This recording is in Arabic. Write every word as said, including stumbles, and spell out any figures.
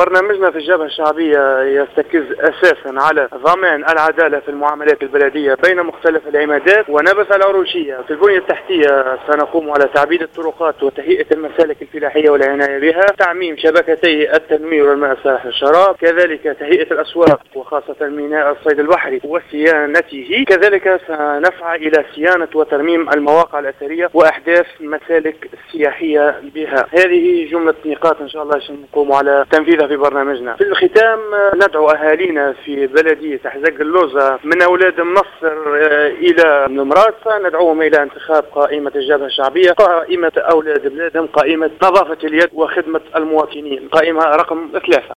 برنامجنا في الجبهة الشعبية يرتكز أساسا على ضمان العدالة في المعاملات البلدية بين مختلف العمادات ونبث العروشية. في البنية التحتية سنقوم على تعبيد الطرقات وتهيئة المسالك الفلاحية والعناية بها، تعميم شبكتي التنوير والماء الصالح للشراب، كذلك تهيئة الأسواق وخاصة ميناء الصيد البحري وصيانته. كذلك سنسعى إلى صيانة وترميم المواقع الأثرية وأحداث مسالك سياحية بها. هذه جملة نقاط إن شاء الله سنقوم على تنفيذها في برنامجنا. في الختام ندعو أهالينا في بلدية حزق اللوزة من أولاد النصر إلى المراسة، ندعوهم إلى انتخاب قائمة الجبهة الشعبية، قائمة أولاد بلادهم، قائمة نظافة اليد وخدمة المواطنين، قائمة رقم ثلاثة.